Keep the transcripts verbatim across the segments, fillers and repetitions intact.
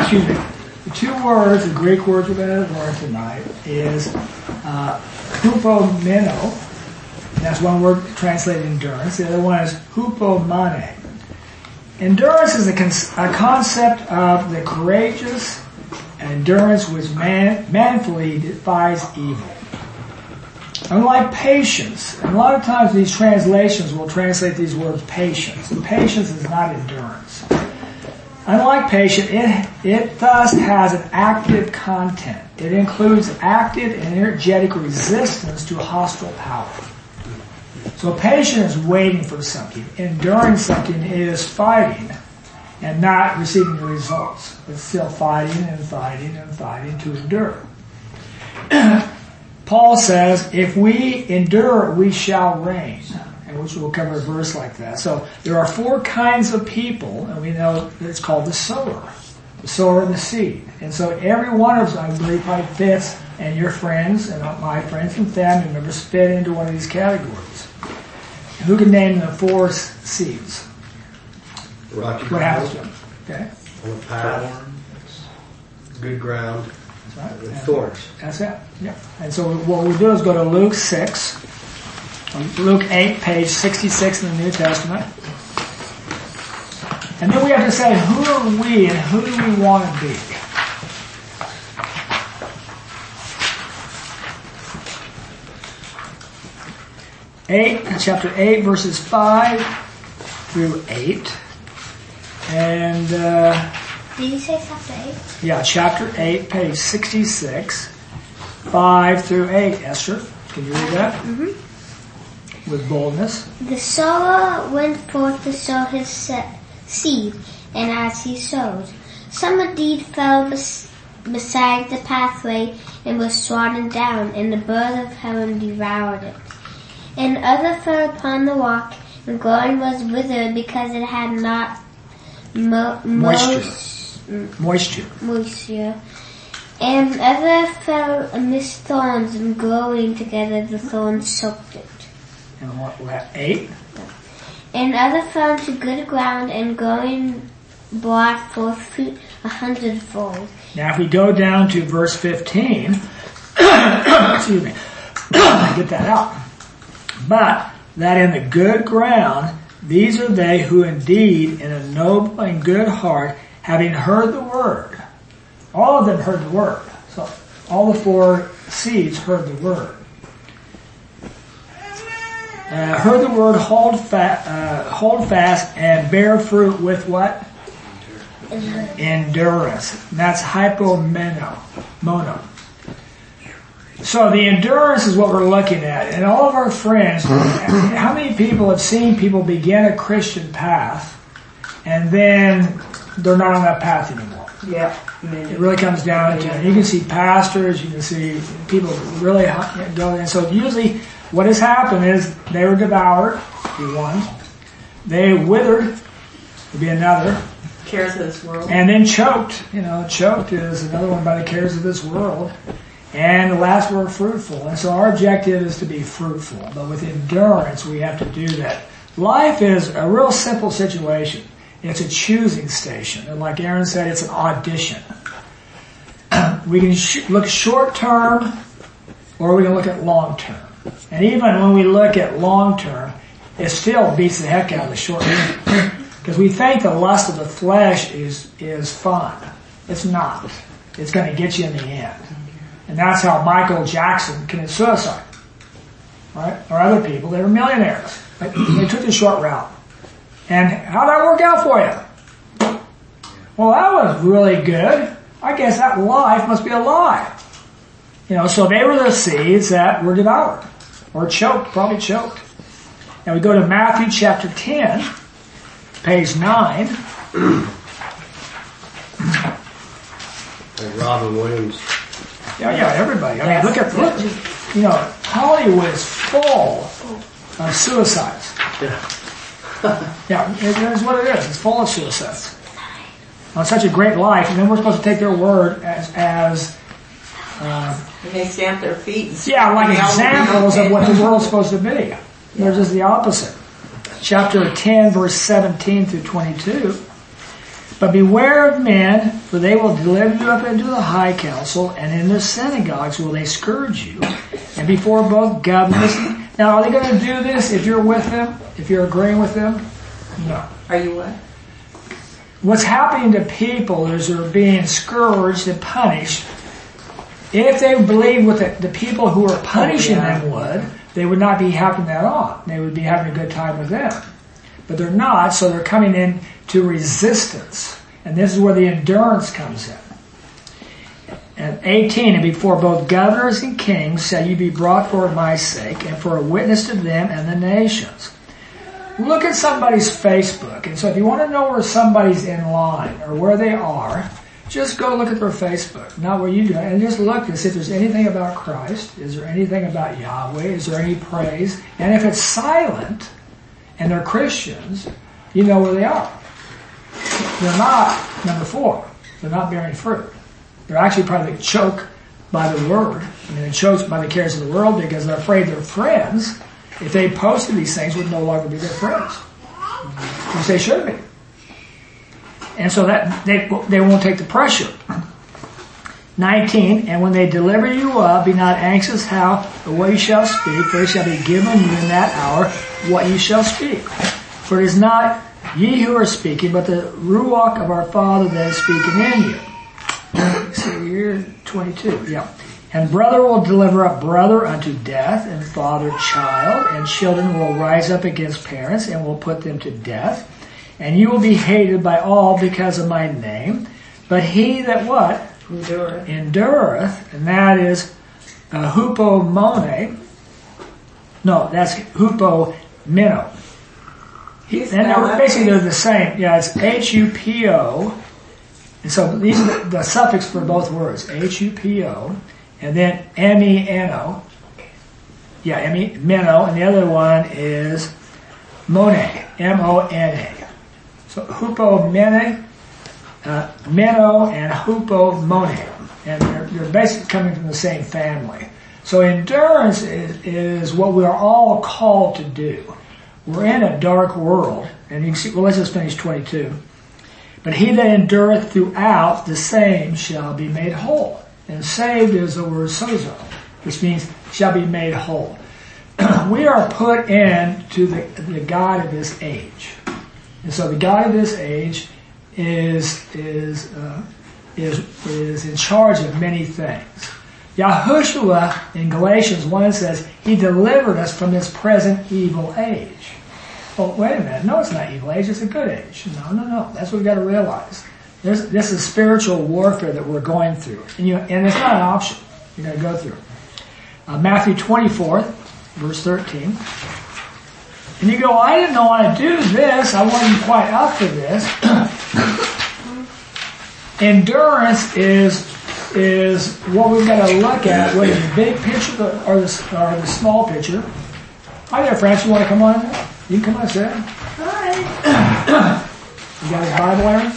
excuse me, the two words, the Greek words we're going to learn tonight is uh, hupomeno, and that's one word translated endurance. The other one is hupomane. Endurance is a, con- a concept of the courageous endurance which man- manfully defies evil. Unlike patience, and a lot of times these translations will translate these words patience, and patience is not endurance. Unlike patience, it, it thus has an active content. It includes active and energetic resistance to hostile power. So patience is waiting for something. Enduring something is fighting and not receiving the results. It's still fighting and fighting and fighting to endure. Paul says, if we endure, we shall reign. And which we'll cover a verse like that. So there are four kinds of people, and we know it's called the sower. The sower and the seed. And so every one of us, I believe, probably fits, and your friends, and my friends and family members fit into one of these categories. And who can name the four seeds? Rocky what happens to them? Okay. On the path. Good ground. That's right. With thorns. That's it. Yeah. And so what we do is go to Luke six. Luke eight, page sixty-six in the New Testament. And then we have to say, who are we and who do we want to be? Eight, chapter eight, verses five through eight. And, uh, did you say chapter eight? Yeah, chapter eight, page sixty-six, five through eight. Esther, can you read that? Mm-hmm. With boldness. The sower went forth to sow his seed, and as he sowed, some indeed fell bes- beside the pathway and was trodden down, and the bird of heaven devoured it. And other fell upon the rock, and growing was withered because it had not mo- moisture. Mo- moisture. Moisture. And other fell amidst thorns, and growing together the thorns choked it. And what, what, eight? And other fell into good ground, and growing brought forth fruit a hundredfold. Now if we go down to verse fifteen, excuse me, get that out. But that in the good ground, these are they who indeed in a noble and good heart, having heard the word. All of them heard the word. So all the four seeds heard the word. Uh, heard the word, hold, fa- uh, hold fast, and bear fruit with what? Endurance. Endurance. And that's hypomeno, mono. So the endurance is what we're looking at. And all of our friends, how many people have seen people begin a Christian path and then they're not on that path anymore? Yeah. It really comes down to it. You can see pastors, you can see people really go, and so usually what has happened is they were devoured, be one. They withered, would be another. Cares of this world. And then choked. You know, choked is another one by the cares of this world. And the last word, fruitful. And so our objective is to be fruitful. But with endurance, we have to do that. Life is a real simple situation. It's a choosing station. And like Aaron said, it's an audition. We can sh- look short term, or we can look at long term. And even when we look at long term, it still beats the heck out of the short term. Because we think the lust of the flesh is, is fun. It's not. It's going to get you in the end. And that's how Michael Jackson committed suicide. Right? Or other people, they were millionaires. They, they took the short route. And how'd that work out for you? Well, that was really good. I guess that life must be a lie. You know, so they were the seeds that were devoured. Or choked, probably choked. Now we go to Matthew chapter ten, page nine. Like Robin Williams. Yeah, yeah, everybody. I mean, look at, look, you know, Hollywood is full of suicides. Yeah. Yeah, it is what it is. It's full of suicides. On such a great life, and then we're supposed to take their word as, as uh, And they stamp their feet. And yeah, like they all examples know. of what the world's supposed to be. They're just the opposite. Chapter ten, verse seventeen through twenty-two. But beware of men, for they will deliver you up into the high council, and in the synagogues will they scourge you, and before both governors. Now, are they going to do this if you're with them? If you're agreeing with them? No. Are you what? What's happening to people is they're being scourged and punished. If they believed what the, the people who are punishing Oh, yeah. them would, they would not be having that on. They would be having a good time with them. But they're not, so they're coming in to resistance. And this is where the endurance comes in. And eighteen, and before both governors and kings shall you be brought for my sake, and for a witness to them and the nations. Look at somebody's Facebook. And so if you want to know where somebody's in line or where they are, just go look at their Facebook, not where you do, and just look and see if there's anything about Christ. Is there anything about Yahweh? Is there any praise? And if it's silent, and they're Christians, you know where they are. They're not, number four, they're not bearing fruit. They're actually probably choked by the word. I mean, they're choked by the cares of the world because they're afraid their friends, if they posted these things, would no longer be their friends. Which they should be. And so that they they won't take the pressure. nineteen, and when they deliver you up, be not anxious how or what you shall speak, for it shall be given you in that hour what you shall speak. For it is not ye who are speaking, but the Ruach of our Father that is speaking in you. See here, twenty-two, yeah. And brother will deliver up brother unto death, and father child, and children will rise up against parents, and will put them to death. And you will be hated by all because of my name. But he that what? Endureth. Endureth, and that is uh, hupomone. No, that's hupomeno. He, and they're, basically they're the same. Yeah, it's H U P O. And so these are the, the suffix for both words. H U P O. And then M E N O. Yeah, M E, meno. And the other one is mone. M O N A. So hupomene, uh, meno, and hupomone. And they're, they're basically coming from the same family. So endurance is, is what we are all called to do. We're in a dark world. And you can see, well, let's just finish twenty-two. But he that endureth throughout, the same shall be made whole. And saved is the word sozo, which means shall be made whole. We are put into the, the God of this age. And so the God of this age is, is, uh, is, is in charge of many things. Yahushua in Galatians one says, he delivered us from this present evil age. Well, wait a minute. No, it's not evil age. It's a good age. No, no, no. That's what we've got to realize. There's, this is spiritual warfare that we're going through. And, you, and it's not an option. You're going to go through it. Uh, Matthew twenty-four, verse thirteen. And you go, I didn't know how to do this. I wasn't quite up for this. Endurance is is what we've got to look at, whether the big picture or the, or the small picture. Hi there, Francis. You want to come on in? You can come on, sit. Hi. You got his Bible, Aaron?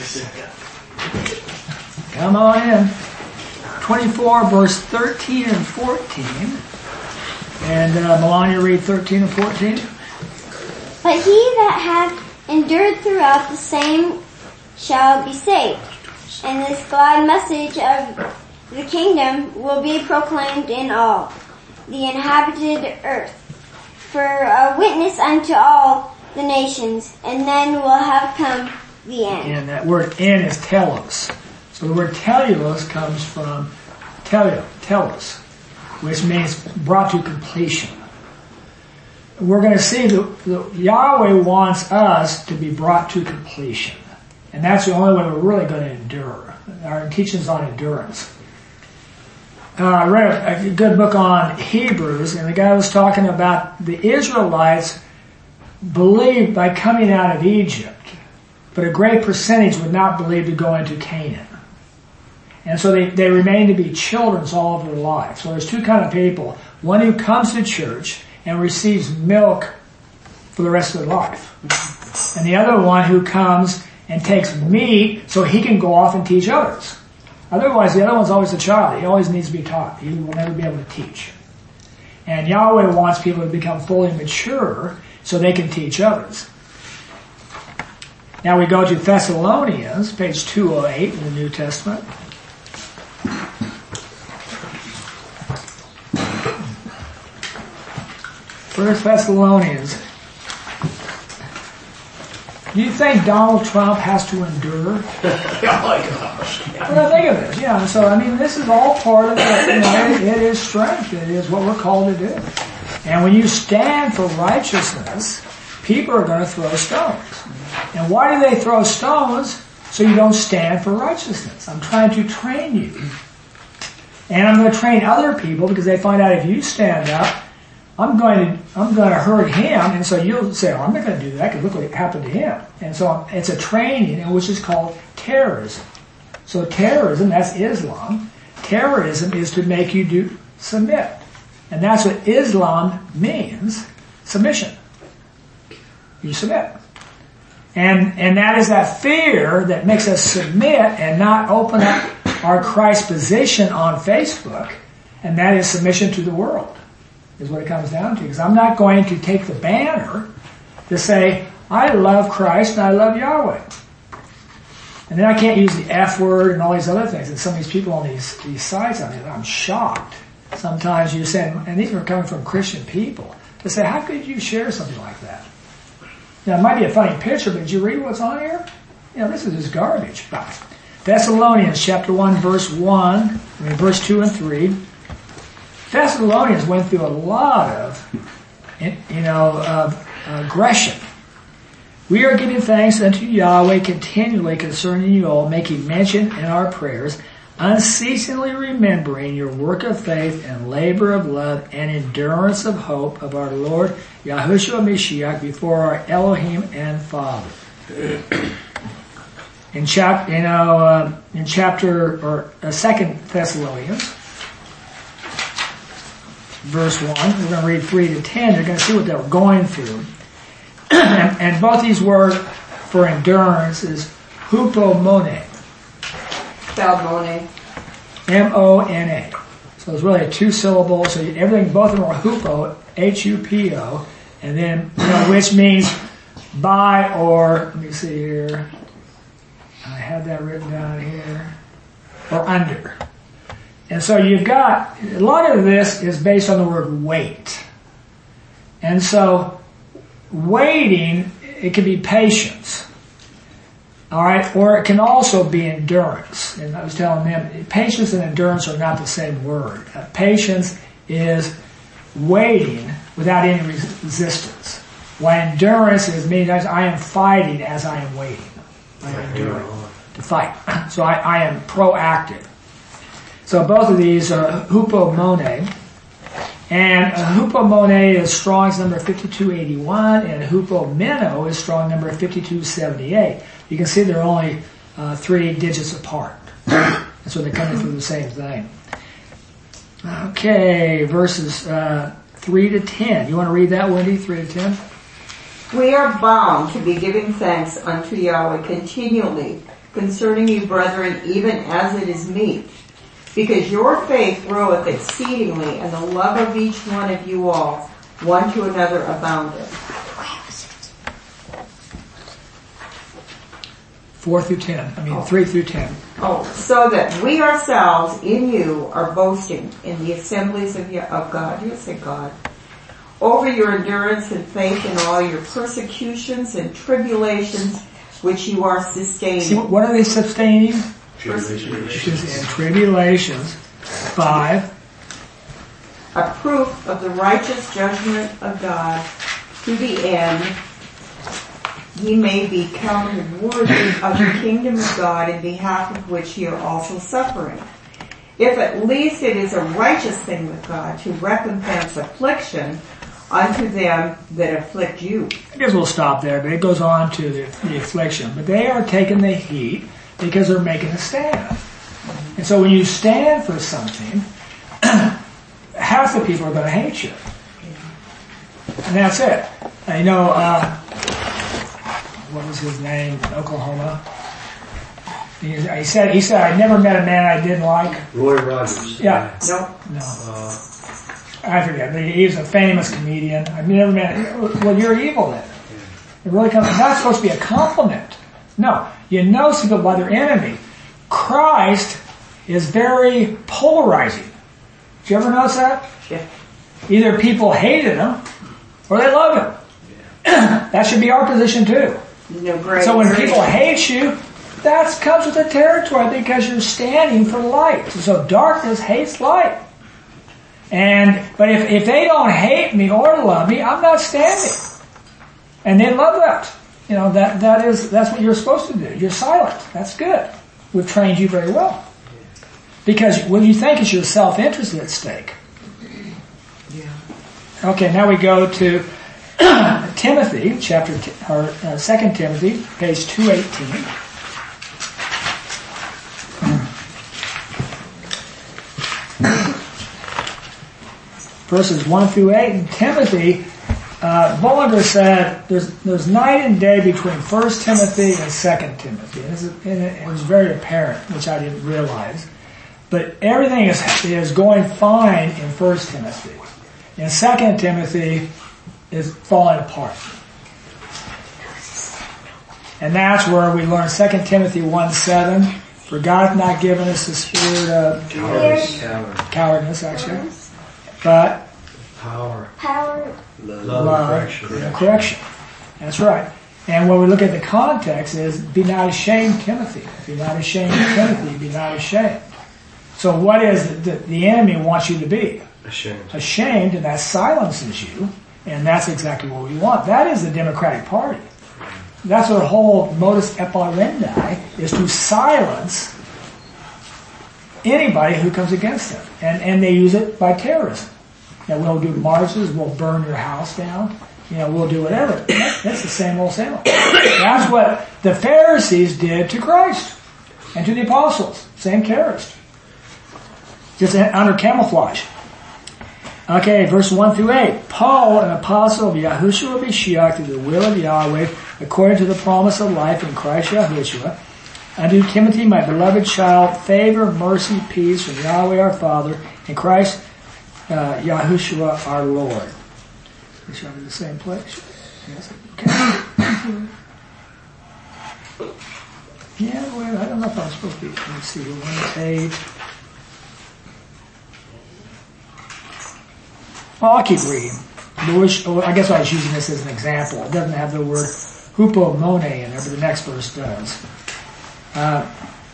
Come on in. twenty-four, verse thirteen and fourteen. And uh, Melania, read thirteen and fourteen. But he that hath endured throughout, the same shall be saved. And this glad message of the kingdom will be proclaimed in all the inhabited earth, for a witness unto all the nations, and then will have come the end. And that word "in" is telos. So the word telos comes from telio, telos, which means brought to completion. We're going to see that, that Yahweh wants us to be brought to completion. And that's the only way we're really going to endure. Our teaching's on endurance. Uh, I read a, a good book on Hebrews, and the guy was talking about the Israelites believed by coming out of Egypt, but a great percentage would not believe to go into Canaan. And so they, they remain to be children all of their life. So there's two kind of people. One who comes to church and receives milk for the rest of their life. And the other one who comes and takes meat so he can go off and teach others. Otherwise, the other one's always a child. He always needs to be taught. He will never be able to teach. And Yahweh wants people to become fully mature so they can teach others. Now we go to Thessalonians, page two oh eight in the New Testament. First Thessalonians. Do you think Donald Trump has to endure? Oh my gosh. Well, think of this. Yeah, so I mean, this is all part of it. You know, it, it is strength. It is what we're called to do. And when you stand for righteousness, people are going to throw stones. And why do they throw stones? So you don't stand for righteousness. I'm trying to train you. And I'm going to train other people because they find out if you stand up, I'm going to I'm going to hurt him, and so you'll say, oh, I'm not going to do that because look what happened to him. And so it's a training, which is called terrorism. So terrorism, that's Islam. Terrorism is to make you do submit. And that's what Islam means, submission. You submit. And and that is that fear that makes us submit and not open up our Christ position on Facebook, and that is submission to the world, is what it comes down to. Because I'm not going to take the banner to say, I love Christ and I love Yahweh. And then I can't use the F word and all these other things. And some of these people on these, these sites, I mean, I'm shocked. Sometimes you say, and these are coming from Christian people, to say, how could you share something like that? Now, it might be a funny picture, but did you read what's on here? You know, this is just garbage. Thessalonians chapter one, verse one, I mean, verse two and three. Thessalonians went through a lot of, you know, uh, aggression. We are giving thanks unto Yahweh continually concerning you all, making mention in our prayers, unceasingly remembering your work of faith and labor of love and endurance of hope of our Lord Yahushua Mashiach before our Elohim and Father. In chapter, you know, uh, in chapter or uh, Second Thessalonians, verse one, we're going to read three to ten. You're going to see what they were going through. and, and both these words for endurance is hupomone. Spelled Monet. M O N A. So it's really a two syllable. So everything, both of them are hupo, H U P O, and then, you know, which means by or, let me see here. I had that written down here. Or under. And so you've got, a lot of this is based on the word wait. And so, waiting, it can be patience. Alright, or it can also be endurance. And I was telling them, patience and endurance are not the same word. Uh, patience is waiting without any resistance. While endurance is meaning I am fighting as I am waiting. I am enduring to fight. So I, I am proactive. So both of these are hupomone. And uh, hupomone is Strong's number fifty-two eighty-one, and hupomeno is Strong number fifty-two seventy-eight. You can see they're only uh, three digits apart. And so they're coming through the same thing. Okay, verses uh, three to ten. You want to read that, Wendy? three to ten? We are bound to be giving thanks unto Yahweh continually concerning you, brethren, even as it is meet. Because your faith groweth exceedingly, and the love of each one of you all, one to another, aboundeth. Four through ten. I mean, oh. three through ten. Oh, so that we ourselves in you are boasting in the assemblies of, of God. You say God. Over your endurance and faith in all your persecutions and tribulations, which you are sustaining. See, what are they sustaining? Tribulations. And tribulations. Five. A proof of the righteous judgment of God to the end, ye may be counted worthy of the kingdom of God, in behalf of which ye are also suffering. If at least it is a righteous thing with God to recompense affliction unto them that afflict you. I guess we'll stop there, but it goes on to the, the affliction. But they are taking the heat because they're making a stand. And so when you stand for something, half the people are going to hate you. And that's it. And you know, uh, what was his name? Oklahoma. He, he said, he said, I never met a man I didn't like. Roy Rogers. Yeah. No. No. Uh, I forget. He's a famous comedian. I've never met him. Well, you're evil then. It really comes, it's not supposed to be a compliment. No, you know some people by their enemy. Christ is very polarizing. Did you ever notice that? Yeah. Either people hated him or they loved him. Yeah. That should be our position too. No great. So when people hate you, that comes with the territory because you're standing for light. So darkness hates light. And but if, if they don't hate me or love me, I'm not standing. And they love that. You know, that that is that's what you're supposed to do. You're silent. That's good. We've trained you very well. Because what you think is your self-interest at stake. Yeah. Okay, now we go to Timothy, chapter t- or uh, Second Timothy, page two eighteen. Verses one through eight. And Timothy, uh, Bullinger said, there's there's night and day between First Timothy and Second Timothy. And, this is, and it, it was very apparent, which I didn't realize. But everything is is going fine in First Timothy. In Second Timothy is falling apart. And that's where we learn Second Timothy one seven. For God hath not given us the spirit of Cowardice. Coward. cowardness, actually, but Power. Power. Love. love Correction. and correction. That's right. And when we look at the context is, be not ashamed, Timothy. Be not ashamed, Timothy. Be not ashamed. So what is it that the enemy wants you to be? Ashamed. Ashamed, and that silences you. And that's exactly what we want. That is the Democratic Party. That's their whole modus operandi, is to silence anybody who comes against them. And and they use it by terrorism. You know, we'll do marches, we'll burn your house down, you know, we'll do whatever. That's the same old same old. That's what the Pharisees did to Christ and to the apostles. Same terrorist. Just under camouflage. Okay, verse one through eight. Paul, an apostle of Yahushua Mashiach, to the will of Yahweh, according to the promise of life in Christ Yahushua, unto Timothy, my beloved child, favor, mercy, peace from Yahweh our Father, and Christ uh, Yahushua our Lord. Is that in the same place? Yes. Okay. Yeah, well, I don't know if I'm supposed to be. Let's see, one page. Well, I'll keep reading. I guess I was using this as an example. It doesn't have the word hupomone in there, but the next verse does. Uh,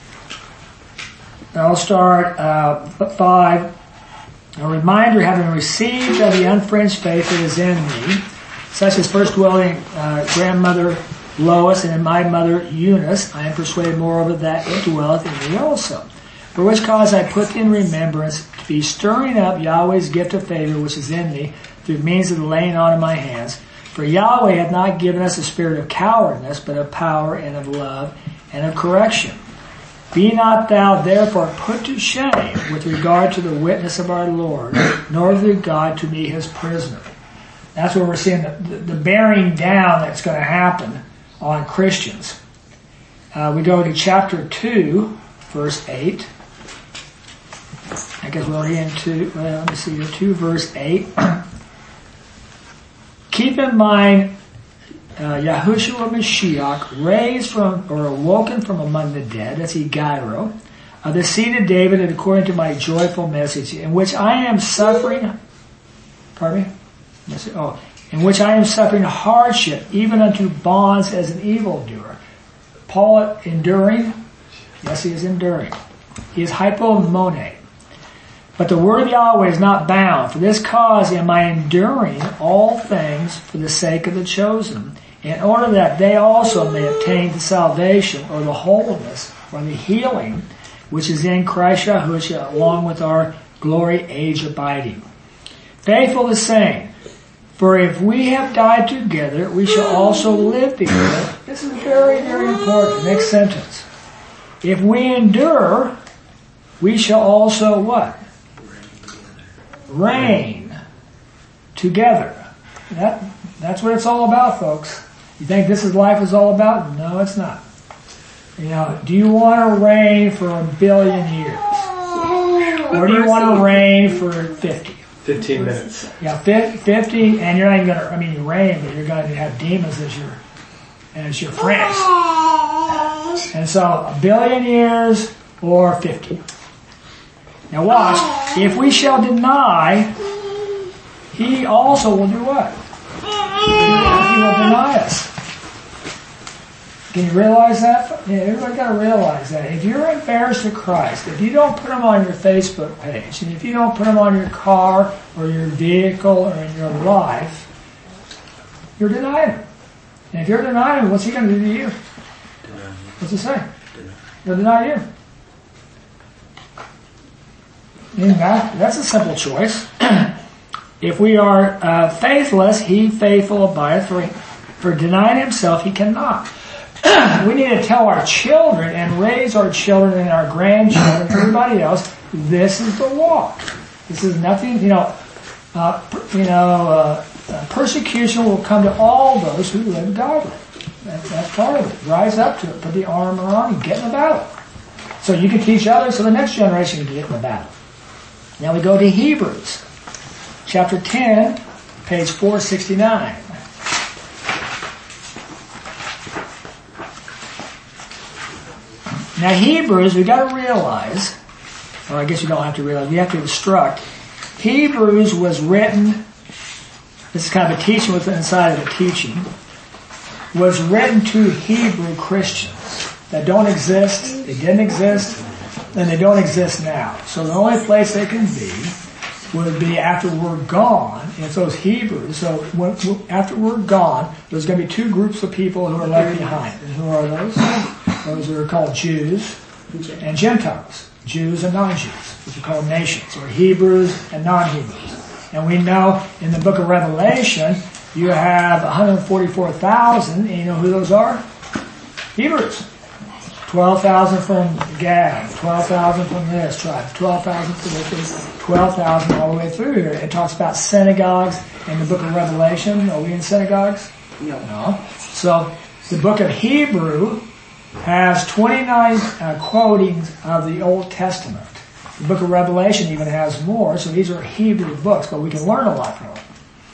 I'll start uh, five. A reminder, having received of the unfringed faith that is in me, such as first dwelling uh, grandmother Lois and in my mother Eunice, I am persuaded moreover that it dwelleth in me also. For which cause I put in remembrance to be stirring up Yahweh's gift of favor which is in me through means of the laying on of my hands. For Yahweh hath not given us a spirit of cowardice, but of power and of love and of correction. Be not thou therefore put to shame with regard to the witness of our Lord, nor with regard to me his prisoner. That's where we're seeing the, the, the bearing down that's going to happen on Christians. Uh, we go to chapter two, verse eight. I guess we're already into, well, let me see here, two verse eight. Keep in mind, uh, Yahushua Mashiach, raised from, or awoken from among the dead, that's Egairo, of the seed of David, and according to my joyful message, in which I am suffering, pardon me? Yes, oh, in which I am suffering hardship, even unto bonds as an evildoer. Paul enduring? Yes, he is enduring. He is hypomone. But the word of Yahweh is not bound. For this cause am I enduring all things for the sake of the chosen, in order that they also may obtain the salvation, or the wholeness, or the healing, which is in Christ Yahushua, along with our glory age abiding. Faithful the same. For if we have died together, we shall also live together. This is very, very important. Next sentence. If we endure, we shall also what? Reign together. That, that's what it's all about, folks. You think this is life is all about? No, it's not. You know, do you want to reign for a billion years? Or do you want to reign for fifty? Fifteen minutes. Yeah, fifty, and you're not even going to, I mean, you reign, but you're going to have demons as your, as your friends. And so a billion years or fifty. Now watch, if we shall deny, he also will do what? He will deny us. Can you realize that? Yeah, everybody got to realize that. If you're embarrassed of Christ, if you don't put him on your Facebook page, and if you don't put him on your car or your vehicle or in your life, you're denying him. And if you're denying him, what's he going to do to you? What's it say? He'll deny you. And that, that's a simple choice. If we are uh, faithless, he faithful abideth, for, for denying himself he cannot. We need to tell our children and raise our children and our grandchildren and everybody else, this is the walk. This is nothing, you know, uh, you know, uh, uh, persecution will come to all those who live godly. That's, that's part of it. Rise up to it, put the armor on, and get in the battle. So you can teach others, so the next generation can get in the battle. Now we go to Hebrews, chapter ten, page four sixty-nine. Now Hebrews, we've got to realize, or I guess you don't have to realize, we have to instruct. Hebrews was written, this is kind of a teaching within inside of the teaching, was written to Hebrew Christians that don't exist, they didn't exist, and they don't exist now. So the only place they can be would be after we're gone. And it's those Hebrews. So when, after we're gone, there's going to be two groups of people who are left behind. And who are those? Those are called Jews and Gentiles. Jews and non-Jews, which are called nations, or Hebrews and non-Hebrews. And we know in the book of Revelation, you have one hundred forty-four thousand, and you know who those are? Hebrews. twelve thousand from Gad, twelve thousand from this tribe, twelve thousand from this, twelve thousand all the way through here. It talks about synagogues in the book of Revelation. Are we in synagogues? No. No. So the book of Hebrew has twenty-nine uh, quotings of the Old Testament. The book of Revelation even has more, so these are Hebrew books, but we can learn a lot from them.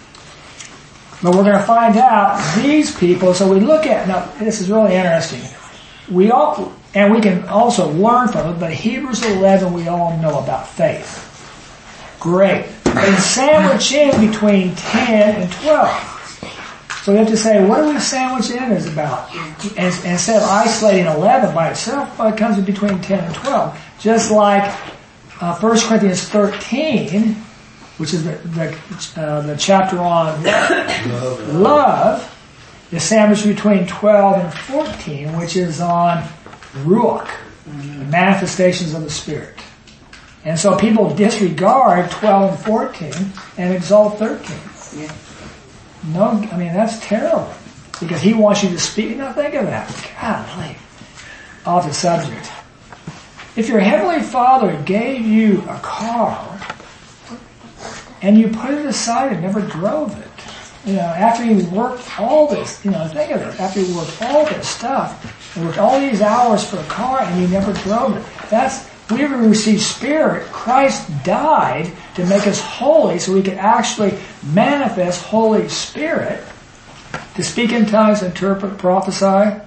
But we're going to find out these people, so we look at, now this is really interesting. We all, and we can also learn from it, but Hebrews eleven we all know about faith. Great. And sandwich in between ten and twelve. So we have to say, what do we sandwich in is about? And, and instead of isolating eleven by itself, well, it comes in between ten and twelve. Just like uh, First Corinthians thirteen, which is the the, uh, the chapter on love. love. is sandwiched between twelve and fourteen, which is on Ruach, the manifestations of the Spirit. And so people disregard twelve and fourteen and exalt thirteen. Yeah. No, I mean, that's terrible. Because he wants you to speak. Now think of that. Golly. Off the subject. If your Heavenly Father gave you a car and you put it aside and never drove it, you know, after you worked all this, you know, think of it, after you worked all this stuff, and worked all these hours for a car and you never drove it, that's, we received Spirit. Christ died to make us holy so we could actually manifest Holy Spirit to speak in tongues, interpret, prophesy.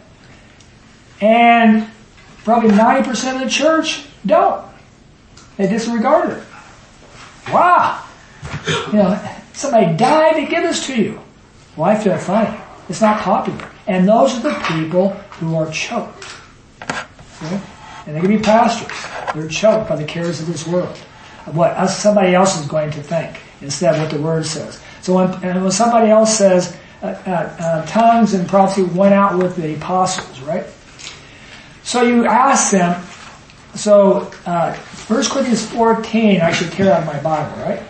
And probably ninety percent of the church don't. They disregard it. Wow! You know, somebody died to give this to you. Well, I feel funny. It's not popular. And those are the people who are choked. See? And they can be pastors. They're choked by the cares of this world. Of what somebody else is going to think instead of what the Word says. So when, and when somebody else says, uh, uh, uh, tongues and prophecy went out with the apostles, right? So you ask them, so uh, First Corinthians fourteen I should tear out of my Bible, right?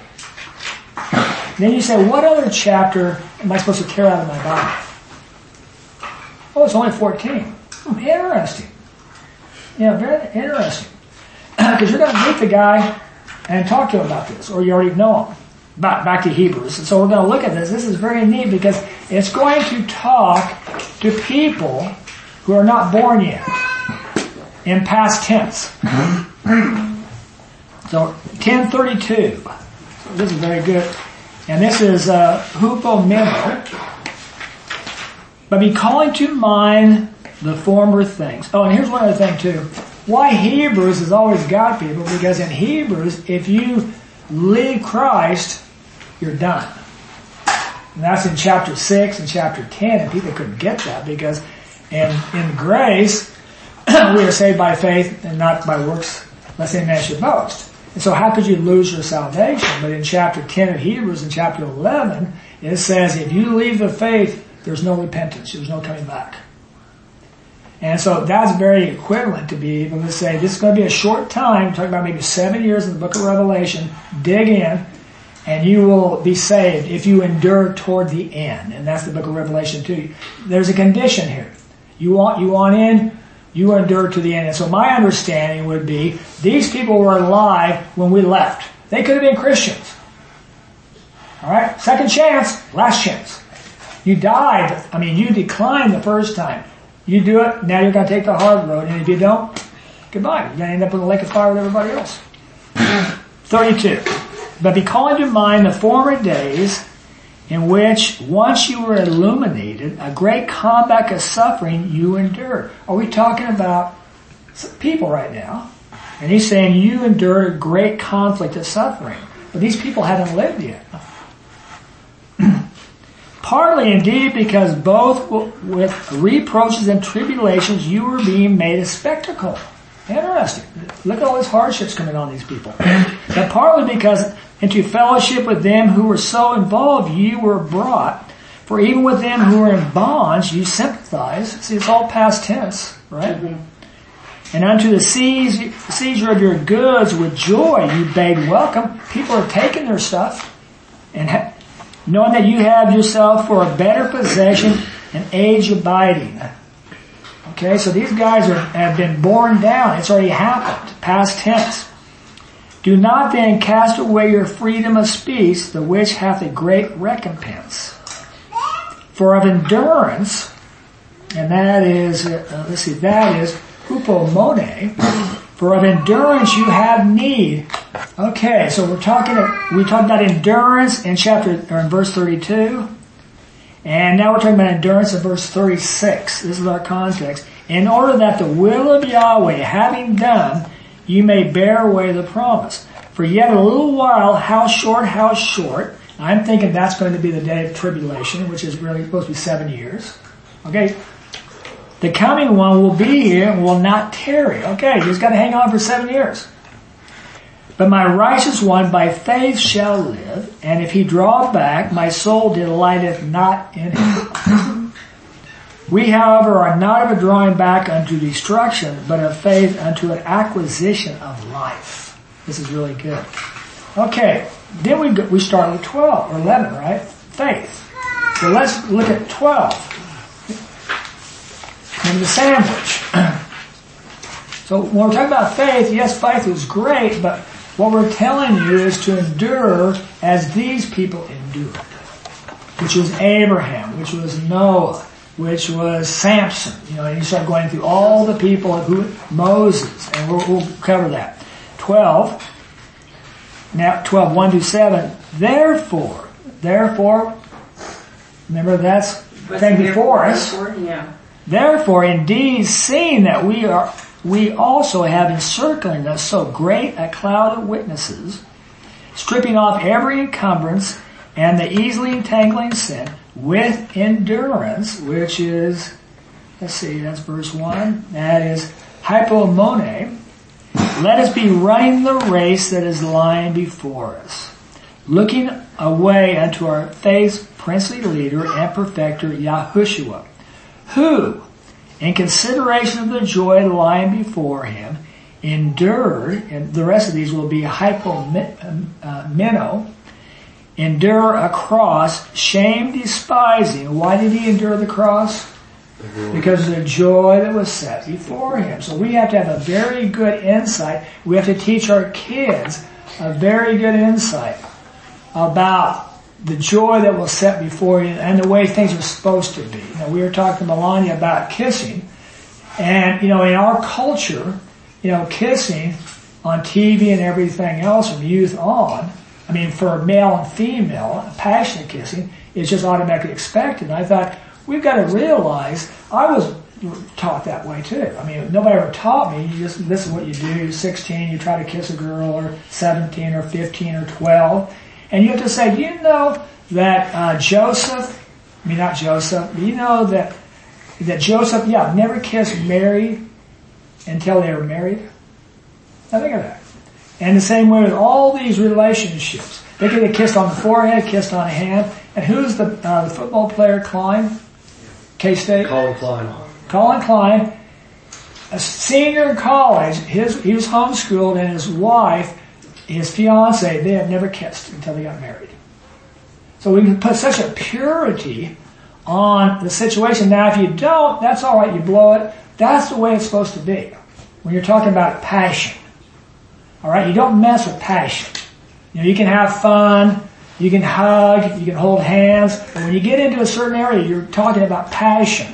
Then you say, what other chapter am I supposed to tear out of my Bible? Oh, it's only fourteen. Hmm, interesting. Yeah, very interesting. Because you're going to meet the guy and talk to him about this, or you already know him. Back, back to Hebrews. And so we're going to look at this. This is very neat because it's going to talk to people who are not born yet in past tense. So ten thirty-two. So this is very good. And this is uh, hupomeno. But be calling to mind the former things. Oh, and here's one other thing too. Why Hebrews has always got people, because in Hebrews, if you leave Christ, you're done. And that's in chapter six and chapter ten, and people couldn't get that because in, in grace, we are saved by faith and not by works, lest any man should boast. And so how could you lose your salvation? But in chapter ten of Hebrews and chapter eleven, it says if you leave the faith, there's no repentance, there's no coming back. And so that's very equivalent to be able to say, this is going to be a short time, talking about maybe seven years in the book of Revelation, dig in, and you will be saved if you endure toward the end. And that's the book of Revelation too. There's a condition here. You want, you want in, you endure to the end. And so my understanding would be, these people were alive when we left. They could have been Christians. Alright? Second chance, last chance. You died, I mean, you declined the first time. You do it, now you're going to take the hard road, and if you don't, goodbye. You're going to end up in the lake of fire with everybody else. thirty-two. But be calling to mind the former days in which once you were illuminated, a great combat of suffering you endured. Are we talking about people right now? And he's saying you endured a great conflict of suffering. But these people haven't lived yet. Partly indeed because both with reproaches and tribulations you were being made a spectacle. Interesting. Look at all these hardships coming on these people. But partly because into fellowship with them who were so involved you were brought. For even with them who were in bonds you sympathize. See, it's all past tense, right? Mm-hmm. And unto the seize, seizure of your goods with joy you bade welcome. People are taking their stuff and ha- knowing that you have yourself for a better possession and age abiding. Okay, so these guys are, have been born down. It's already happened. Past tense. Do not then cast away your freedom of speech, the which hath a great recompense. For of endurance, and that is, uh, let's see, that is hupomone. For of endurance you have need. Okay, so we're talking, we talked about endurance in chapter, or in verse thirty-two. And now we're talking about endurance in verse thirty-six. This is our context. In order that the will of Yahweh, having done, you may bear away the promise. For yet a little while, how short, how short. I'm thinking that's going to be the day of tribulation, which is really supposed to be seven years. Okay. The coming one will be here and will not tarry. Okay, you just got to hang on for seven years. But my righteous one by faith shall live, and if he draw back, my soul delighteth not in him. We, however, are not of a drawing back unto destruction, but of faith unto an acquisition of life. This is really good. Okay, then we go, we start with twelve, or eleven, right? Faith. So let's look at twelve. And the sandwich. So when we're talking about faith, yes, faith is great, but what we're telling you is to endure as these people endured. Which was Abraham, which was Noah, which was Samson. You know, and you start going through all the people who, Moses, and we'll, we'll cover that. Twelve, now twelve, one to seven. Therefore, therefore, remember that's thing before us. Yeah. Therefore, indeed, seeing that we are, we also have encircling us so great a cloud of witnesses, stripping off every encumbrance and the easily entangling sin with endurance, which is, let's see, that's verse one. That is hypomone. Let us be running the race that is lying before us, looking away unto our faith's princely leader and perfecter, Yahushua, who, in consideration of the joy lying before him, endured, and the rest of these will be hypomeno, endure a cross, shame despising. Why did he endure the cross? Because of the joy that was set before him. So we have to have a very good insight. We have to teach our kids a very good insight about the joy that was set before you and the way things are supposed to be. You know, we were talking to Melania about kissing, and you know, in our culture, you know, kissing on T V and everything else from youth on, I mean, for male and female, passionate kissing is just automatically expected. And I thought, we've got to realize, I was were taught that way too. I mean, nobody ever taught me. You just, this is what you do. You're sixteen, you try to kiss a girl, or seventeen, or fifteen, or twelve. And you have to say, do you know that uh, Joseph, I mean not Joseph, but you know that that Joseph, yeah, never kissed Mary until they were married? Now think of that. And the same way with all these relationships. They could have kissed on the forehead, kissed on a hand. And who's the uh, the football player, Klein? K-State? Colin Klein. Colin Klein, a senior in college, his, he was homeschooled, and his wife, his fiance, they had never kissed until they got married. So we can put such a purity on the situation. Now if you don't, that's alright, you blow it. That's the way it's supposed to be. When you're talking about passion. Alright, you don't mess with passion. You know, you can have fun, you can hug, you can hold hands, but when you get into a certain area, you're talking about passion.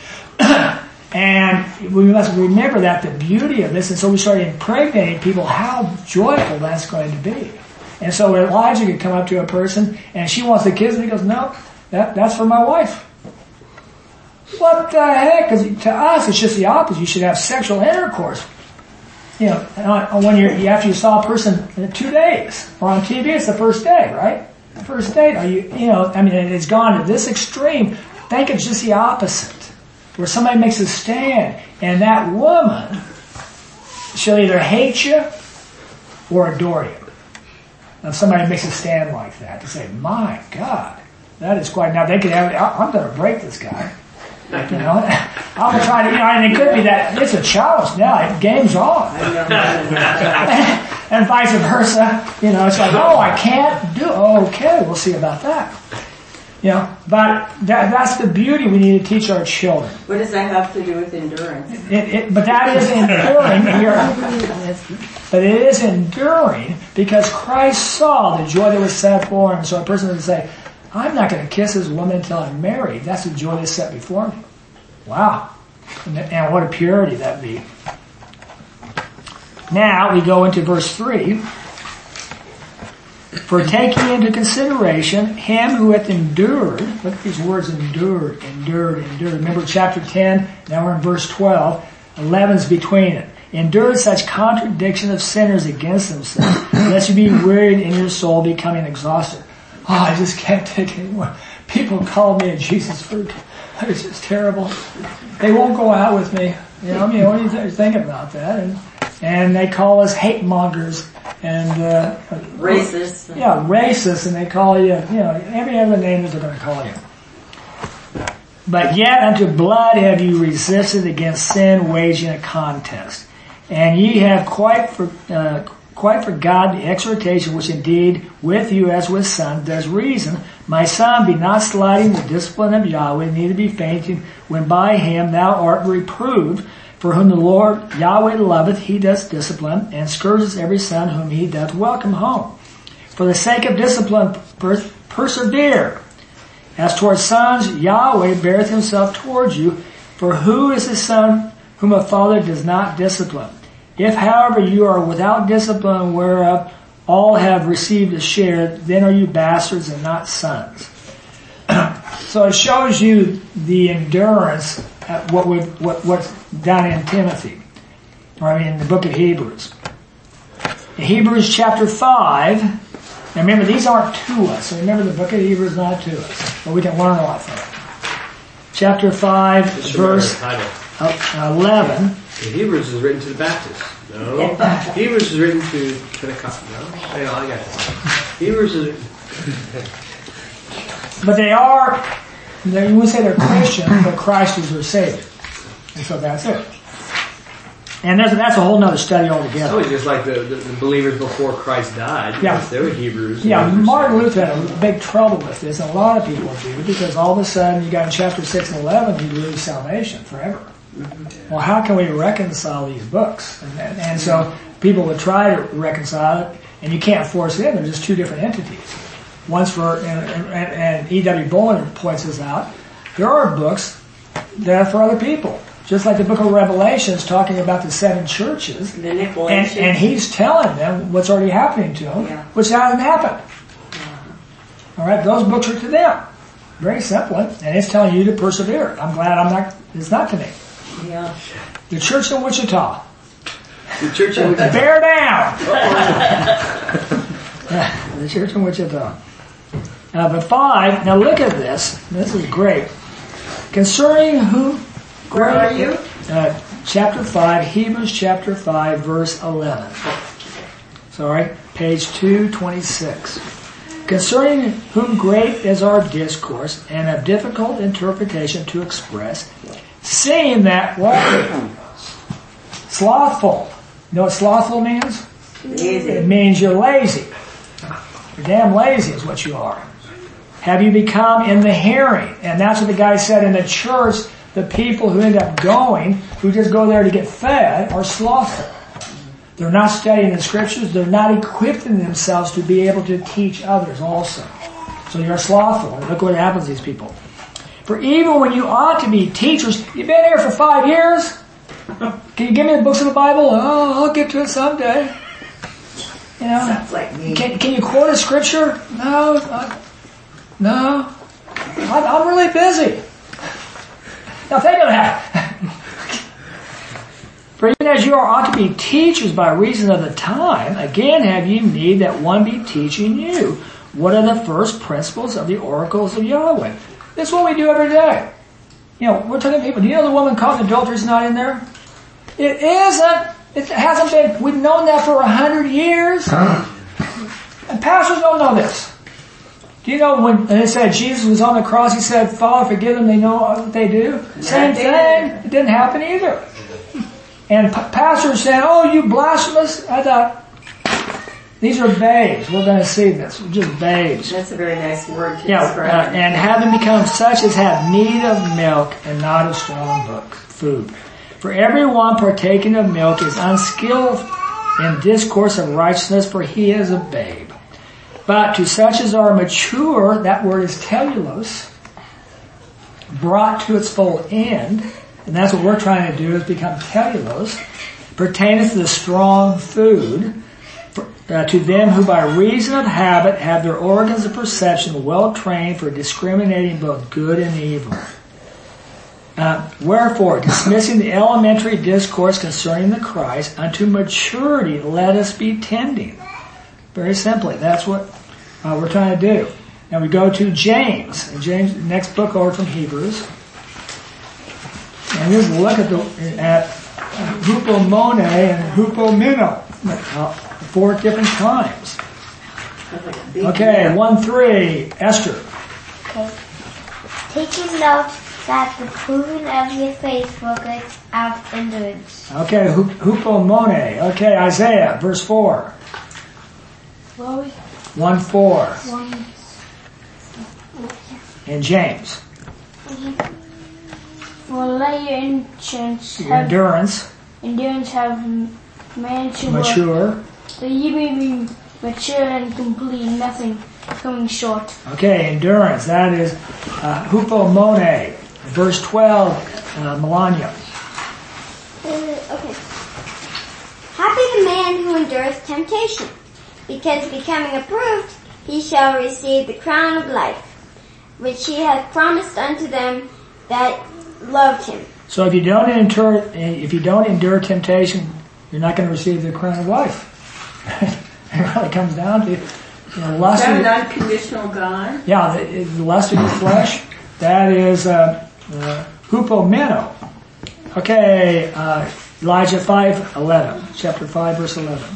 And we must remember that, the beauty of this, and so we started impregnating people how joyful that's going to be. And so Elijah could come up to a person, and she wants the kids, and he goes, no, that, that's for my wife. What the heck? Because to us, it's just the opposite. You should have sexual intercourse. You know, when you're, after you saw a person in two days, or on T V, it's the first day, right? The first date. Are you, you know, I mean, it's gone to this extreme. Think it's just the opposite, where somebody makes a stand, and that woman, she'll either hate you or adore you. Now, if somebody makes a stand like that, to say, my God, that is quite, now they could have, I'm going to break this guy. You know, I'm trying to, you know, and it could be that it's a challenge now. Game's on. And vice versa. You know, it's like, oh, I can't do, okay, we'll see about that. You know, but that, that's the beauty we need to teach our children. What does that have to do with endurance? It, it, but that is enduring here. But it is enduring because Christ saw the joy that was set before him. So a person would say, I'm not going to kiss this woman until I'm married. That's the joy that's set before me. Wow. And, and what a purity that'd be. Now we go into verse three. For taking into consideration him who hath endured, look at these words, endured, endured, endured. Remember chapter ten, now we're in verse twelve. eleven's between it. Endured such contradiction of sinners against themselves, lest you be wearied in your soul, becoming exhausted. Oh, I just can't take it anymore. People call me a Jesus fruit. It's just terrible. They won't go out with me. You know, I mean, what do you th- think about that? And, and they call us hate mongers and uh, racist. Yeah, racist, and they call you, you know, every other name that they're going to call you. But yet unto blood have you resisted against sin, waging a contest, and ye have quite for. Uh, Quite forgot the exhortation which indeed with you as with sons does reason. My son, be not slighting the discipline of Yahweh, neither be fainting when by him thou art reproved. For whom the Lord Yahweh loveth, he doth discipline, and scourges every son whom he doth welcome home. For the sake of discipline, per- persevere. As towards sons, Yahweh beareth himself towards you. For who is the son whom a father does not discipline? If, however, you are without discipline whereof all have received a share, then are you bastards and not sons. So it shows you the endurance at what we what what's done in Timothy, or I mean in the book of Hebrews. In Hebrews chapter five, now remember these aren't to us, so remember the book of Hebrews is not to us, but we can learn a lot from it. Chapter five, verse eleven. The Hebrews is written to the Baptists. No. Hebrews is written to Pentecostal. No. Hang on, I got this. Hebrews is written. But they are, they, you would say they're Christian, but Christ is their Savior. And so that's it. And that's, that's a whole nother study altogether. It's always just like the, the, the believers before Christ died. Yeah. They were Hebrews. Yeah, Martin Luther had a big trouble with this, and a lot of people do, because all of a sudden you got in chapter six and eleven, you lose salvation forever. Well, how can we reconcile these books? And, and, and so people would try to reconcile it, and you can't force it in. They're just two different entities. One's for, and, and, and E W Bollinger points this out, there are books that are for other people. Just like the book of Revelation is talking about the seven churches. The and, and he's telling them what's already happening to them, yeah. which hasn't happened. Uh-huh. All right, those books are to them. Very simple. And it's telling you to persevere. I'm glad I'm not, it's not to me. Yeah. The church in Wichita. The church in Wichita. Bear down! Yeah, the church in Wichita. Uh, but five, now look at this. This is great. Concerning who... Where are you? Uh, chapter five, Hebrews chapter five, verse eleven. Sorry, page two twenty-six. Concerning whom great is our discourse, and of difficult interpretation to express, seeing that what? Slothful. You know what slothful means? Lazy. It means you're lazy. You're damn lazy is what you are. Have you become in the hearing? And that's what the guy said in the church. The people who end up going, who just go there to get fed, are slothful. They're not studying the scriptures. They're not equipping themselves to be able to teach others also. So you're slothful. Look what happens to these people. For even when you ought to be teachers, you've been here for five years. Can you give me the books of the Bible? Oh, I'll get to it someday. You know, Sounds like me. Can, can you quote a scripture? No, I, no. I'm, I'm really busy. Now think of that. For even as you are ought to be teachers by reason of the time, again have ye need that one be teaching you what are the first principles of the oracles of Yahweh. This is what we do every day. You know, we're talking to people. Do you know the woman caught in adultery is not in there? It isn't. It hasn't been. We've known that for a hundred years. And pastors don't know this. Do you know when it said Jesus was on the cross, he said, Father, forgive them, they know what they do? Same thing. It didn't happen either. And p- pastors saying, oh, you blasphemous. I thought, these are babes. We're going to see this. We're just babes. That's a very nice word to Yeah, uh, describe. and having become such as have need of milk and not of strong book, food. For everyone partaking of milk is unskilled in discourse of righteousness, for he is a babe. But to such as are mature, that word is telos, brought to its full end, and that's what we're trying to do, is become telos, pertaineth to the strong food, for, uh, to them who by reason of habit have their organs of perception well trained for discriminating both good and evil. Uh, wherefore, dismissing the elementary discourse concerning the Christ, unto maturity let us be tending. Very simply, that's what uh, we're trying to do. Now we go to James, and James, next book over from Hebrews, and just look at the at hupomone and hupomeno, uh, four different times. Okay, one three, Esther. Okay. Taking note that the proving of your faith worketh out endurance. Okay, hup- hupomone. Okay, Isaiah, verse four. Well, One four. one. And James, For let your endurance your have, endurance, endurance have managed to work, mature. that ye may be mature and complete, nothing coming short. Okay, endurance. That is uh, hupomone. Verse twelve, uh, Melania. Uh, okay. Happy the man who endureth temptation, because becoming approved, he shall receive the crown of life, which he hath promised unto them that loved him. So if you don't endure, if you don't endure temptation, you're not going to receive the crown of life. It really comes down to, you know, lust. Is that of, an unconditional God? yeah, the, the lust of your flesh. That is uh, uh, hupomeno. Okay, uh, Elijah five eleven, chapter five, verse eleven.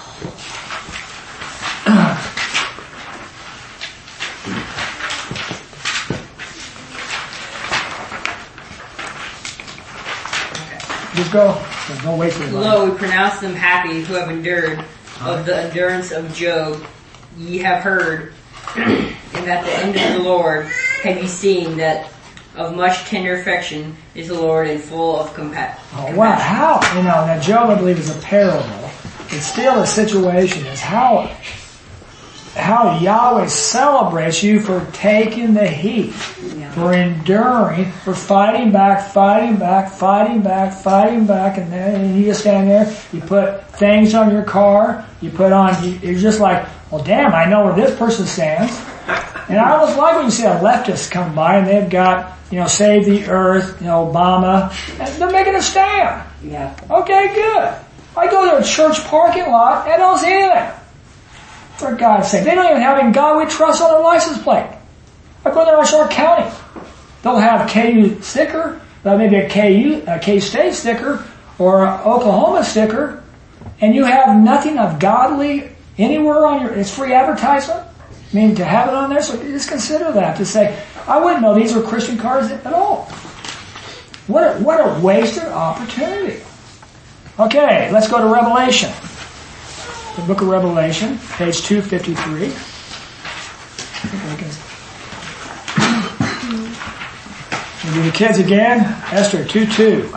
Just go. Don't wait for Elijah. Lo, we pronounce them happy who have endured of the endurance of Job. Ye have heard, and at the end of the Lord have ye seen that of much tender affection is the Lord, and full of compa- Oh, compassion. wow, how, you know, now Job, I believe, is a parable. It's still a situation is how, how Yahweh celebrates you for taking the heat, Yeah. for enduring, for fighting back, fighting back, fighting back, fighting back, and then you just stand there, you put things on your car, you put on, you're just like, well damn, I know where this person stands. And I always like when you see a leftist come by and they've got, you know, Save the Earth, you know, Obama, and they're making a stand. Yeah. Okay, good. I go to a church parking lot and I don't see anything. For God's sake. They don't even have in God We Trust on their license plate. I go there in Stark County. They'll have K U sticker, uh, maybe a K U, a K-State sticker, or an Oklahoma sticker, and you have nothing of godly anywhere on your, it's free advertisement. I mean, to have it on there, so just consider that, to say, I wouldn't know these were Christian cards at all. What a, what a wasted opportunity. Okay, let's go to Revelation. The book of Revelation, page two fifty-three. We'll do the kids again. Esther two two.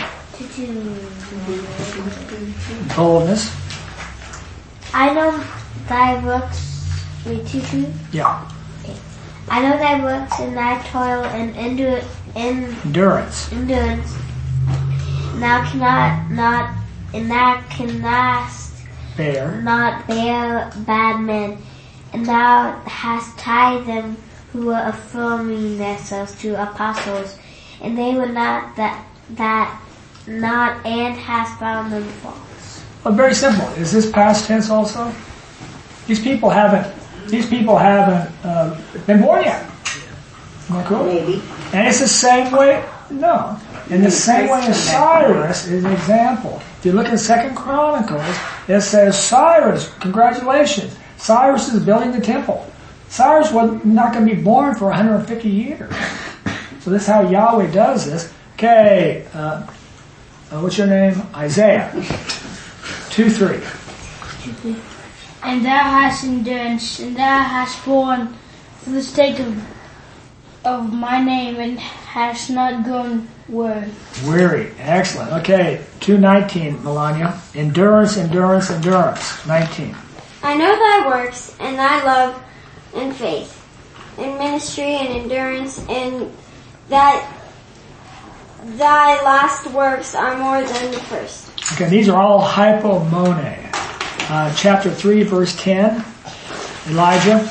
Boldness. I know thy works. Wait, two two? Yeah. Okay. I know thy works and thy toil and endur- en- Endurance. endurance. Thou cannot not, and thou canst Bear. not bear bad men, and thou hast tied them who were affirming themselves to apostles, and they were not that that not, and hast found them false. Well, very simple. Is this past tense also? These people haven't. These people haven't uh, been born yet. Isn't that cool? Maybe. And it's the same way. No. In the same way as Cyrus is an example. If you look in Second Chronicles, it says Cyrus, congratulations, Cyrus is building the temple. Cyrus was not going to be born for one hundred fifty years. So this is how Yahweh does this. Okay, uh, uh, what's your name? Isaiah two three. And thou hast endurance, and thou hast borne for the sake of of my name, and hast not grown weary. Weary. Excellent. Okay, two nineteen, Melania. Endurance, endurance, endurance. nineteen. I know thy works, and thy love, and faith, and ministry, and endurance, and that thy last works are more than the first. Okay, these are all hypomone. Uh, chapter three, verse ten. Elijah.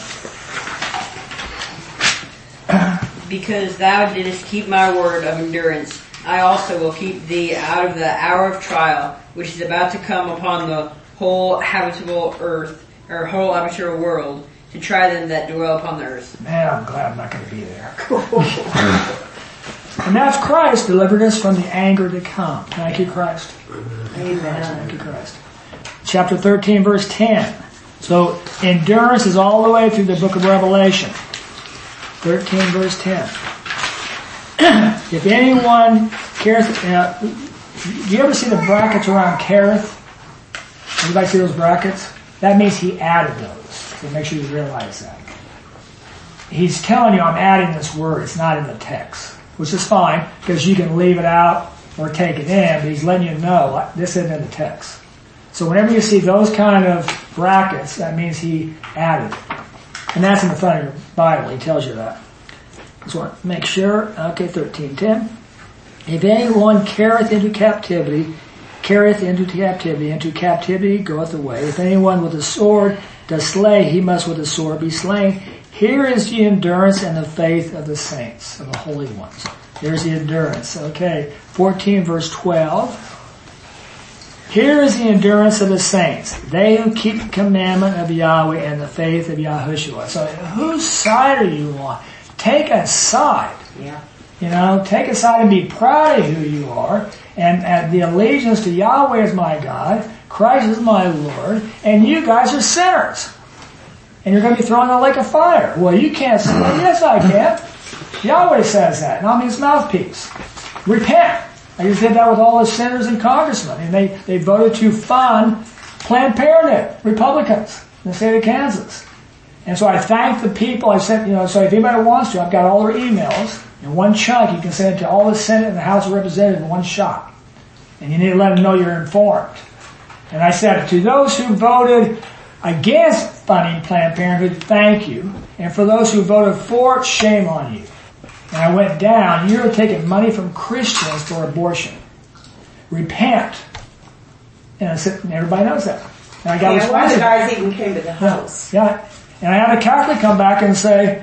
Because thou didst keep my word of endurance, I also will keep thee out of the hour of trial, which is about to come upon the whole habitable earth, or whole habitable world, to try them that dwell upon the earth. Man, I'm glad I'm not going to be there. And that's Christ delivered us from the anger to come. Thank you, Christ. Amen. Thank you, Christ. Chapter thirteen, verse ten. So endurance is all the way through the book of Revelation. thirteen, verse ten. If anyone cares, uh, do you ever see the brackets around careth? Anybody see those brackets? That means he added those. So make sure you realize that. He's telling you, I'm adding this word. It's not in the text, which is fine because you can leave it out or take it in, but he's letting you know this isn't in the text. So whenever you see those kind of brackets, that means he added. And that's in the front of your Bible. He tells you that. Just want to make sure. Okay, thirteen ten. If anyone careth into captivity, careth into captivity, into captivity goeth away. If anyone with a sword does slay, he must with a sword be slain. Here is the endurance and the faith of the saints, of the holy ones. There's the endurance. Okay, fourteen verse twelve. Here is the endurance of the saints, they who keep the commandment of Yahweh and the faith of Yahushua. So whose side are you on? Take a side. Yeah. You know, take a side and be proud of who you are. And, and the allegiance to Yahweh is my God, Christ is my Lord, and you guys are sinners. And you're going to be thrown in a lake of fire. Well, you can't say, well, yes I can. Yahweh says that, and I'm his mouthpiece. Repent. I just did that with all the senators and congressmen. And they, they voted to fund Planned Parenthood, Republicans, in the state of Kansas. And so I thank the people. I sent, you know, so if anybody wants to, I've got all their emails. In one chunk, you can send it to all the Senate and the House of Representatives in one shot. And you need to let them know you're informed. And I said, to those who voted against funding Planned Parenthood, thank you. And for those who voted for it, shame on you. And I went down, you're taking money from Christians for abortion. Repent. And I said, and everybody knows that. And I got Yeah, one of the responsive. guys even came to the house. Yeah. And I had a Catholic come back and say,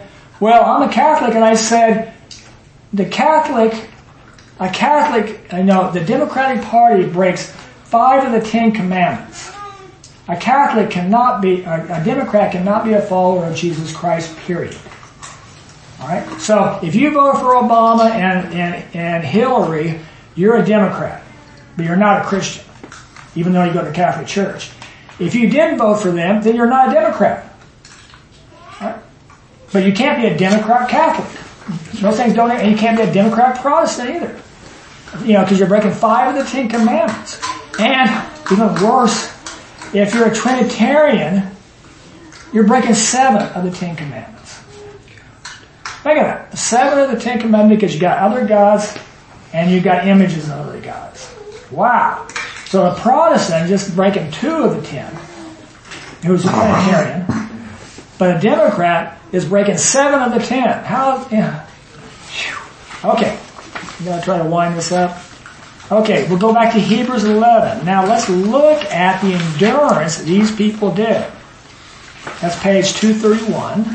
Well, I'm a Catholic, and I said, the Catholic, a Catholic, I know, the Democratic Party breaks five of the Ten Commandments. A Catholic cannot be, a, a Democrat cannot be a follower of Jesus Christ, period. Alright? So, if you vote for Obama and, and, and Hillary, you're a Democrat, but you're not a Christian, even though you go to Catholic Church. If you didn't vote for them, then you're not a Democrat. Right? But you can't be a Democrat Catholic. Those things don't, and you can't be a Democrat Protestant either. You know, because you're breaking five of the Ten Commandments. And, even worse, if you're a Trinitarian, you're breaking seven of the Ten Commandments. Think of that. Seven of the Ten Commandments, because you got other gods and you got images of other gods. Wow. So a Protestant just breaking two of the ten, who's a Trinitarian, but a Democrat is breaking seven of the ten. How? Yeah. Okay, I'm going to try to wind this up. Okay, we'll go back to Hebrews eleven. Now let's look at the endurance these people did. That's page two thirty-one.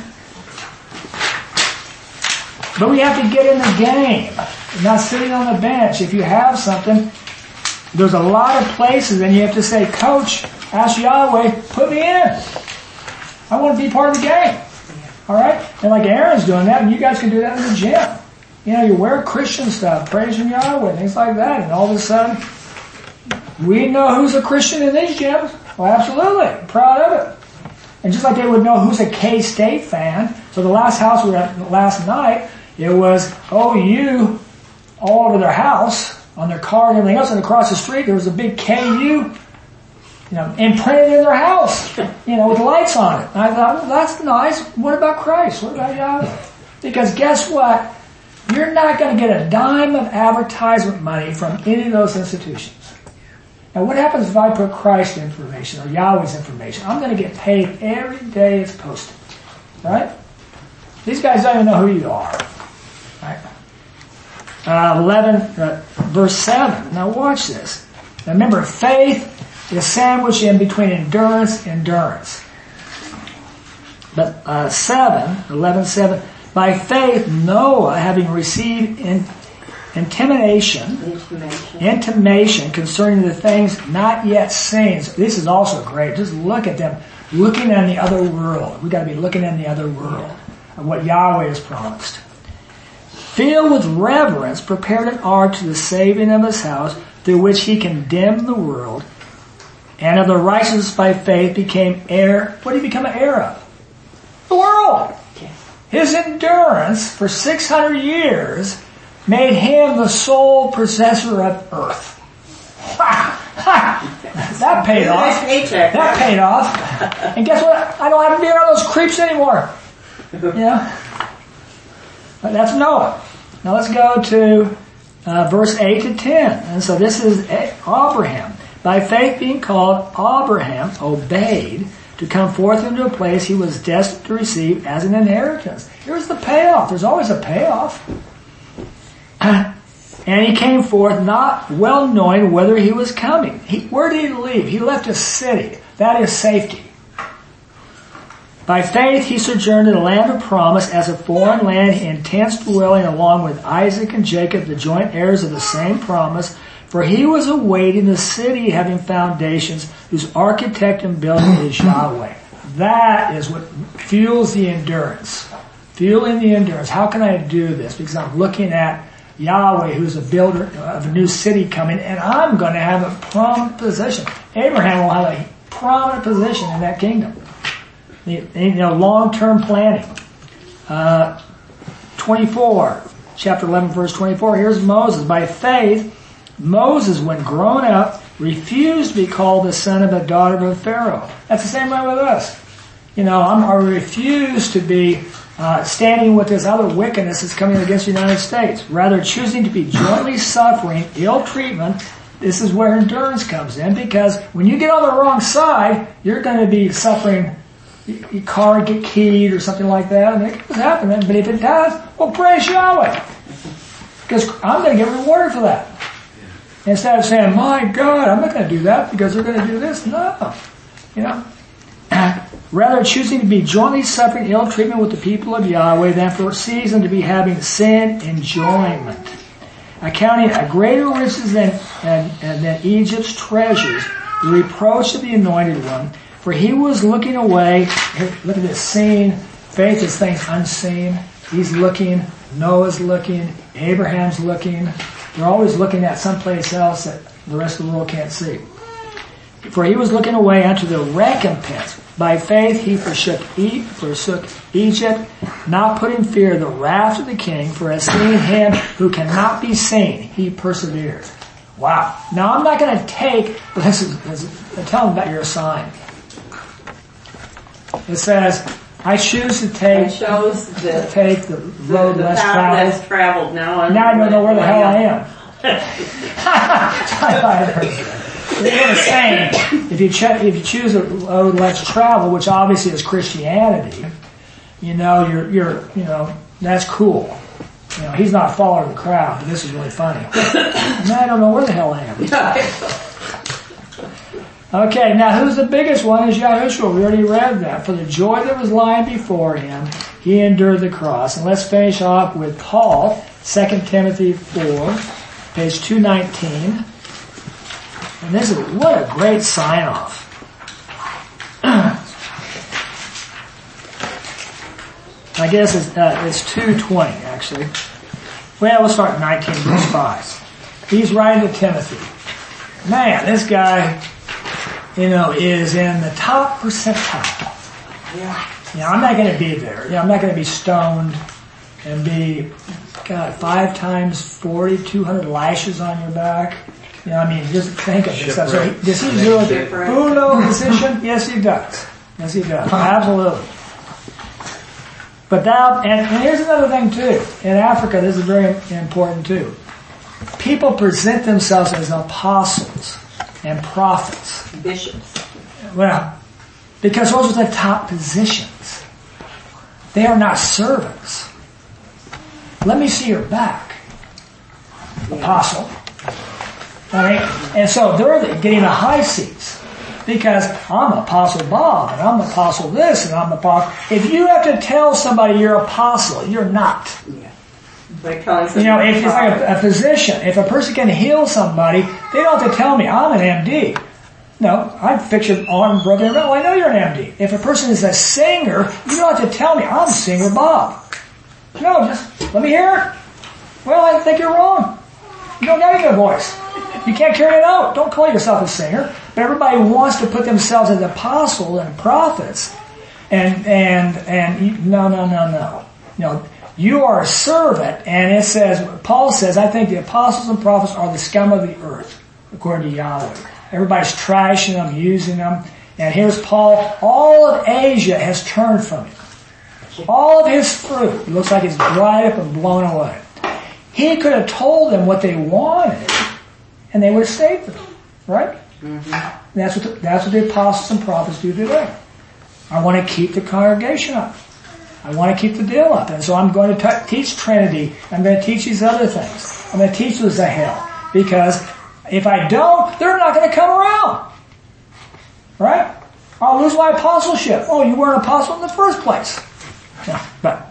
But we have to get in the game. We're not sitting on the bench. If you have something, there's a lot of places and you have to say, Coach, ask Yahweh, put me in. I want to be part of the game. Alright? And like Aaron's doing that, and you guys can do that in the gym. You know, you wear Christian stuff, praising Yahweh, things like that, and all of a sudden, we know who's a Christian in these gyms. Well, absolutely. I'm proud of it. And just like they would know who's a K-State fan, so the last house we were at last night, it was O U all over their house, on their car and everything else, and across the street there was a big K U, you know, imprinted in their house, you know, with lights on it. And I thought, well, that's nice. What about Christ? What about Yahweh? Because guess what? You're not going to get a dime of advertisement money from any of those institutions. Now, what happens if I put Christ information or Yahweh's information? I'm going to get paid every day it's posted, right? These guys don't even know who you are, right? Uh, eleven, uh, verse seven. Now watch this. Now remember, faith is sandwiched in between endurance and endurance. But uh, seven, eleven, seven. By faith, Noah, having received in, intimidation, intimation. intimation concerning the things not yet seen. So this is also great. Just look at them, looking in the other world. We got to be looking in the other world of what Yahweh has promised. Filled with reverence, prepared an ark to the saving of his house, through which he condemned the world, and of the righteousness by faith became heir. What did he become an heir of? The world. His endurance for six hundred years made him the sole possessor of earth. Ha! Ha! That paid off. That paid off. And guess what? I don't have to be around those creeps anymore. You know? But that's Noah. Now let's go to uh, verse eight to ten. And so this is Abraham. By faith being called, Abraham obeyed to come forth into a place he was destined to receive as an inheritance. Here's the payoff. There's always a payoff. And he came forth not well knowing whether he was coming. He, where did he leave? He left a city. That is safety. By faith he sojourned in the land of promise as a foreign land in tents dwelling along with Isaac and Jacob, the joint heirs of the same promise. For he was awaiting the city having foundations, whose architect and builder is Yahweh. That is what fuels the endurance. Fueling the endurance. How can I do this? Because I'm looking at Yahweh, who's a builder of a new city coming, and I'm going to have a prominent position. Abraham will have a prominent position in that kingdom. You know, long-term planning. Uh, twenty-four, chapter eleven, verse twenty-four. Here's Moses. By faith, Moses, when grown up, refused to be called the son of a daughter of a Pharaoh. That's the same way with us. You know, I'm, I refuse to be uh, standing with this other wickedness that's coming against the United States. Rather, choosing to be jointly suffering ill treatment. This is where endurance comes in, because when you get on the wrong side, you're going to be suffering. Your car get keyed or something like that, and it does happen. But if it does, well, praise Yahweh, because I'm going to get rewarded for that. Instead of saying, my God, I'm not going to do that because they're going to do this. No. You know. rather choosing to be jointly suffering ill treatment with the people of Yahweh than for a season to be having sin enjoyment, accounting a greater riches than, than, than Egypt's treasures, the reproach of the anointed one, for he was looking away. Here, look at this scene. Faith is things unseen. He's looking. Noah's looking. Abraham's looking. They're always looking at someplace else that the rest of the world can't see. For he was looking away unto the recompense. By faith he forsook, e- forsook Egypt, not putting fear of the wrath of the king, for as seeing him who cannot be seen, he persevered. Wow. Now I'm not going to take, but this is, this is, tell them about your sign. It says, I choose to take, It shows the, to take the road the, the less path traveled. less traveled. Now, I'm Now I don't know where the hell I am. They were saying, if you, ch- if you choose a road less traveled, which obviously is Christianity, you know, you're, you're, you know, that's cool. You know, he's not following the crowd, but this is really funny. Now I don't know where the hell I am. Okay, now who's the biggest one is Yahushua. We already read that. For the joy that was lying before him, he endured the cross. And let's finish off with Paul, Second Timothy four, page two nineteen. And this is, what a great sign-off. I guess it's, uh, it's two twenty, actually. Well, we'll start at nineteen, verse five. He's writing to Timothy. Man, this guy, you know, is in the top percentile. Yeah. You know, I'm not going to be there. You know, I'm not going to be stoned and be, God, five times forty, two hundred lashes on your back. You know, I mean, just think of this. So he, does he do the uno position? Yes, he does. Yes, he does. Absolutely. But thou, and, and here's another thing too. In Africa, this is very important too. People present themselves as apostles and prophets. Bishops. Well, because those are the top positions. They are not servants. Let me see your back, apostle. All right? And so they're getting the high seats because I'm Apostle Bob and I'm Apostle this and I'm Apostle. If you have to tell somebody you're apostle, you're not. Yeah. Like telling You know, if it's like a, a physician, if a person can heal somebody, they don't have to tell me I'm an M D. No, I fix your arm broken. Well, I know you're an M D. If a person is a singer, you don't have to tell me I'm singer Bob. No, just let me hear it. Well, I think you're wrong. You don't got any voice. You can't carry it out. Don't call yourself a singer. But everybody wants to put themselves as apostles and prophets. And, and, and, you, no, no, no, no. You know, you are a servant, and it says, Paul says, I think the apostles and prophets are the scum of the earth, according to Yahweh. Everybody's trashing them, using them. And here's Paul. All of Asia has turned from him. All of his fruit, it looks like it's dried up and blown away. He could have told them what they wanted, and they would have stayed for them, right? Mm-hmm. That's what the, that's what the apostles and prophets do today. I want to keep the congregation up. I want to keep the deal up, and so I'm going to t- teach Trinity. I'm going to teach these other things. I'm going to teach the hell because if I don't, they're not going to come around, right? I'll lose my apostleship. Oh, you weren't an apostle in the first place. Yeah, but.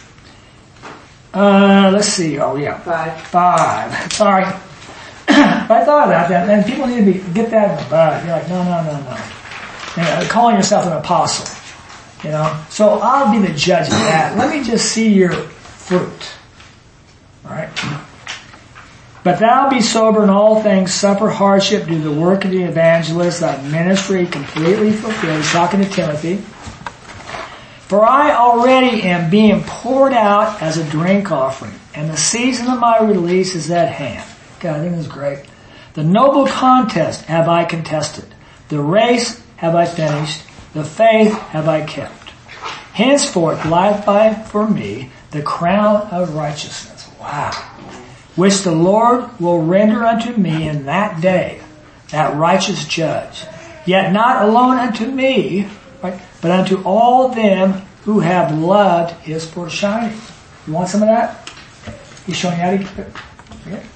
Uh, let's see. Oh, yeah. Five. Five. Sorry. But I thought about that, and people need to be, get that in the bud. You're like, no, no, no, no. You know, calling yourself an apostle. You know? So I'll be the judge of that. Let me just see your fruit. Alright? But thou be sober in all things, suffer hardship, do the work of the evangelist, thy ministry completely fulfilled. He's talking to Timothy. For I already am being poured out as a drink offering, and the season of my release is at hand. God, I think this is great. The noble contest have I contested. The race have I finished. The faith have I kept. Henceforth lieth by for me the crown of righteousness. Wow. Which the Lord will render unto me in that day, that righteous judge. Yet not alone unto me, right, but unto all them who have loved his foreshining. You want some of that? He's showing you how to get it.